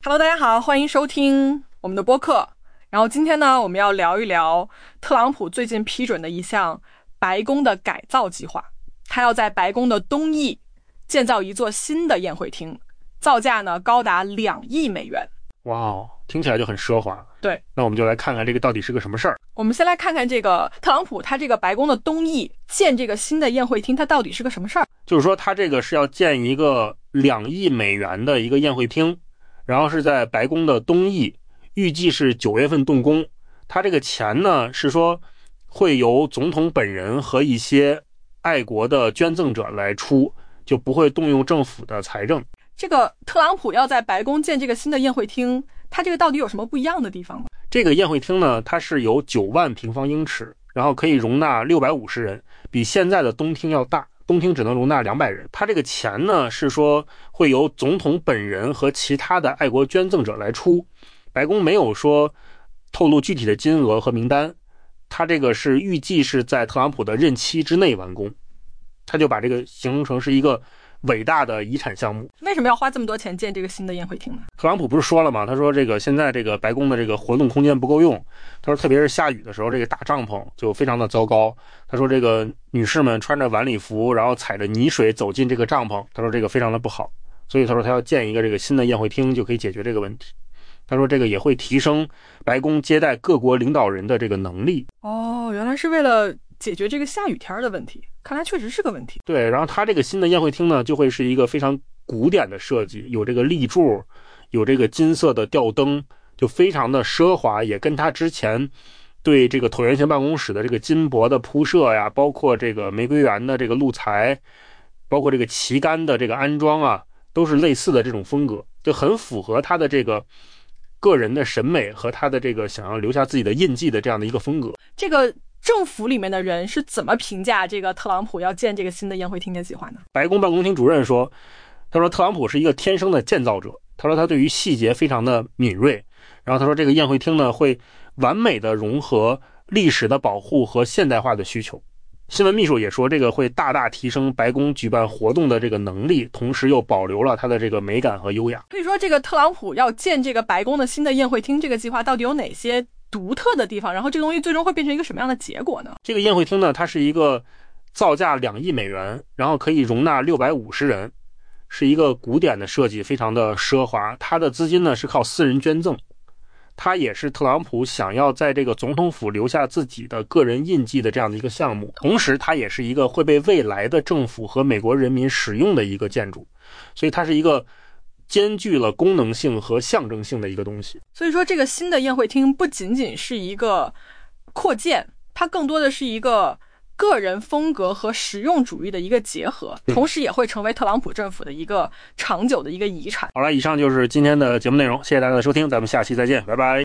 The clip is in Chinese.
Hello， 大家好，欢迎收听我们的播客。然后今天呢，我们要聊一聊特朗普最近批准的一项白宫的改造计划。他要在白宫的东翼建造一座新的宴会厅，造价呢高达2亿美元。 哇哦，听起来就很奢华。 对， 那我们就来看看这个到底是个什么事儿。 我们先来看看这个特朗普他这个白宫的东翼建这个新的宴会厅，它到底是个什么事儿？ 就是说他这个是要建一个2亿美元的一个宴会厅，然后是在白宫的东翼，预计是9月份动工。他这个钱呢是说会由总统本人和一些爱国的捐赠者来出，就不会动用政府的财政。 这个特朗普要在白宫建这个新的宴会厅，它这个到底有什么不一样的地方吗？ 这个宴会厅呢，它是有9万平方英尺，然后可以容纳650人，比现在的东厅要大。东厅只能容纳200人。它这个钱呢是说会由总统本人和其他的爱国捐赠者来出，白宫没有说透露具体的金额和名单。它这个是预计是在特朗普的任期之内完工，他就把这个形容成是一个伟大的遗产项目。 为什么要花这么多钱建这个新的宴会厅呢？ 特朗普不是说了吗？他说这个现在这个白宫的这个活动空间不够用，他说特别是下雨的时候，这个大帐篷就非常的糟糕。他说这个女士们穿着晚礼服，然后踩着泥水走进这个帐篷，他说这个非常的不好。所以他说他要建一个这个新的宴会厅，就可以解决这个问题。他说这个也会提升白宫接待各国领导人的这个能力。 哦，原来是为了解决这个下雨天的问题，看来确实是个问题。 对，然后他这个新的宴会厅呢，就会是一个非常古典的设计，有这个立柱，有这个金色的吊灯，就非常的奢华，也跟他之前对这个椭圆形办公室的这个金箔的铺设呀，包括这个玫瑰园的这个路材，包括这个旗杆的这个安装啊，都是类似的这种风格，就很符合他的这个个人的审美和他的这个想要留下自己的印记的这样的一个风格。 这个政府里面的人是怎么评价这个特朗普要建这个新的宴会厅的计划呢？ 白宫办公厅主任说，他说特朗普是一个天生的建造者，他说他对于细节非常的敏锐，然后他说这个宴会厅呢会完美的融合历史的保护和现代化的需求。新闻秘书也说，这个会大大提升白宫举办活动的这个能力，同时又保留了它的这个美感和优雅。 所以说这个特朗普要建这个白宫的新的宴会厅这个计划到底有哪些独特的地方，然后这个东西最终会变成一个什么样的结果呢？ 这个宴会厅呢，它是一个造价2亿美元，然后可以容纳650人，是一个古典的设计，非常的奢华。它的资金呢是靠私人捐赠，它也是特朗普想要在这个总统府留下自己的个人印记的这样的一个项目，同时它也是一个会被未来的政府和美国人民使用的一个建筑，所以它是一个兼具了功能性和象征性的一个东西。 所以说这个新的宴会厅不仅仅是一个扩建，它更多的是一个个人风格和实用主义的一个结合，同时也会成为特朗普政府的一个长久的一个遗产。 好了，以上就是今天的节目内容，谢谢大家的收听，咱们下期再见，拜拜。